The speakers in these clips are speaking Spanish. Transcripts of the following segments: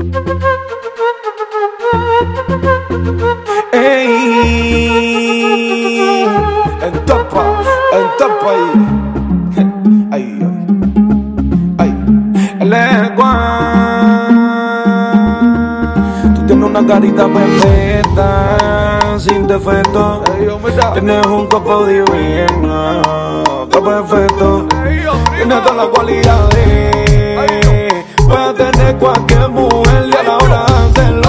Ey, en topa ahí. Ay, el Juan. Tú tienes una carita perfecta, sin defecto. Tienes un cuerpo divino, está perfecto. Tienes todas las cualidades. Puedes tener cualquier mujer y a la hora de hacerlo.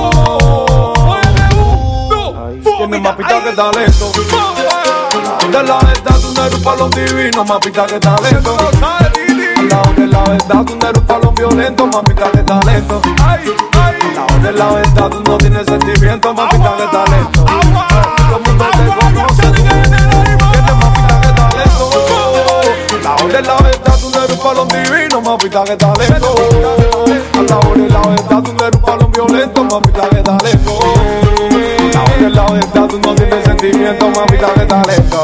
Tienes más pista que talento. De la verdad, tú no eres un palón divino, más pista que talento. Al lado de la verdad, tú no eres un palón violento, más pista que talento. Al lado de la verdad, tú no tienes sentimiento, más pista que talento. Todo el mundo te conoce, tú tienes más pista que talento. Al lado de la verdad, tú no eres un palón divino, más pista que talento. Al lado de la verdad, tú no eres un palón violento, más pista que talento. De la verdad tú no tienes sentimiento, mamita, de talento.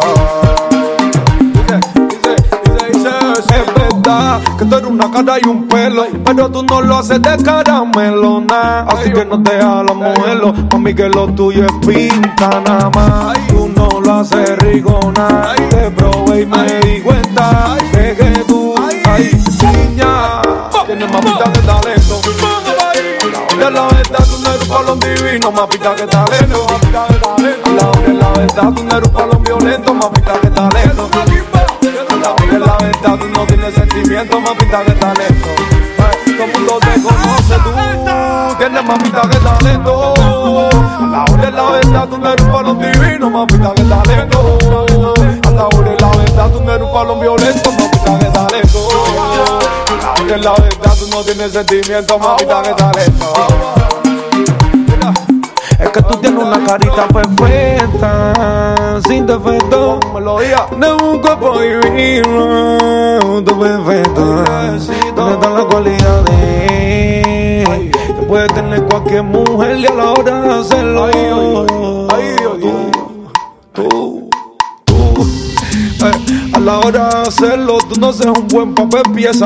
Dice, es verdad que tú eres una cara y un pelo, pero tú no lo haces de caramelona. Así que no te hagas modelo, mami, que lo tuyo es pinta nada más. Tú no lo haces rigona, te probé y me di cuenta de que tú, niña, tienes mamita de talento. De la verdad tú no eres un palón divino, más pita que talento. De la verdad tú no eres un palón violento, más pita que talento. De la verdad tú no tienes sentimiento, más pita que talento. Todo el mundo te conoce, tú tienes más pita que talento. De la verdad tú no eres un palón divino, más pita que talento. De la verdad tú no eres un palón violento, más pita que talento. De la verdad tú no tienes sentimiento, mamita, que talento. Es que tú tienes una carita perfecta, sin defecto. De un cuerpo divino, tú perfecto. Tienes todas las cualidades. Te puedes tener cualquier mujer y a la hora de hacerlo. Tú. A la hora de hacerlo, tú no seas un buen papel, pieza.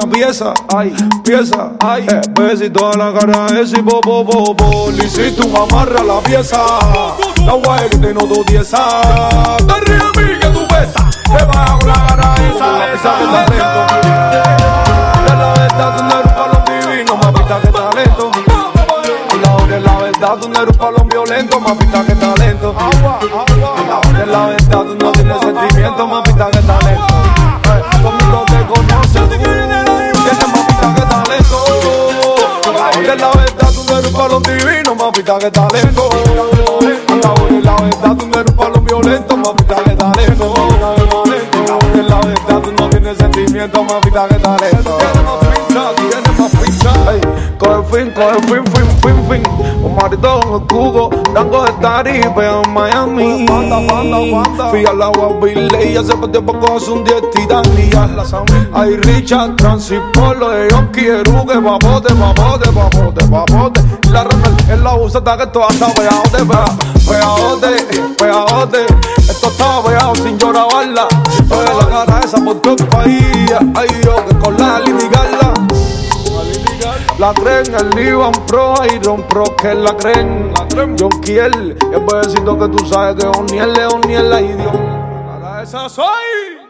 Besito a la cara, ese bo. Le hiciste un amarre a la pieza. La guay que te noto tiesa. Te ríes a mí que tú besas. Te vas con la cara esa de talento. De la verdad tú no eres un palón divino, más pista que talento. De la verdad tú no eres un palón violento, más pista que talento. De la verdad tú no tienes sentimiento, más pista que talento. Todo el mundo te conoce, tú tienes más pista que talento. De la verdad tú no eres un palón divino, más pista que talento. De la verdad tú no eres un palón violento, más pista que talento. De la verdad tú no tienes sentimiento, más pista que talento. Tienes más pista. Coge fin. Un maritón en el cubo, Rango de Taripe en Miami. Fui al agua Billy y hace tiempo hace un 10 titanía. Hay Richard, Transipolo, yo quiero que papote. La rana en la buseta que esto está pegajote. Esto está pegado sin llorabarla. Oye la cara esa por todo el país. Ay yo que con la litigarla. La creen, el Ivan Pro, Iron Pro, que la creen. John Kiel, el besito que tú sabes que es Oniel, ay Dios. Para esa soy.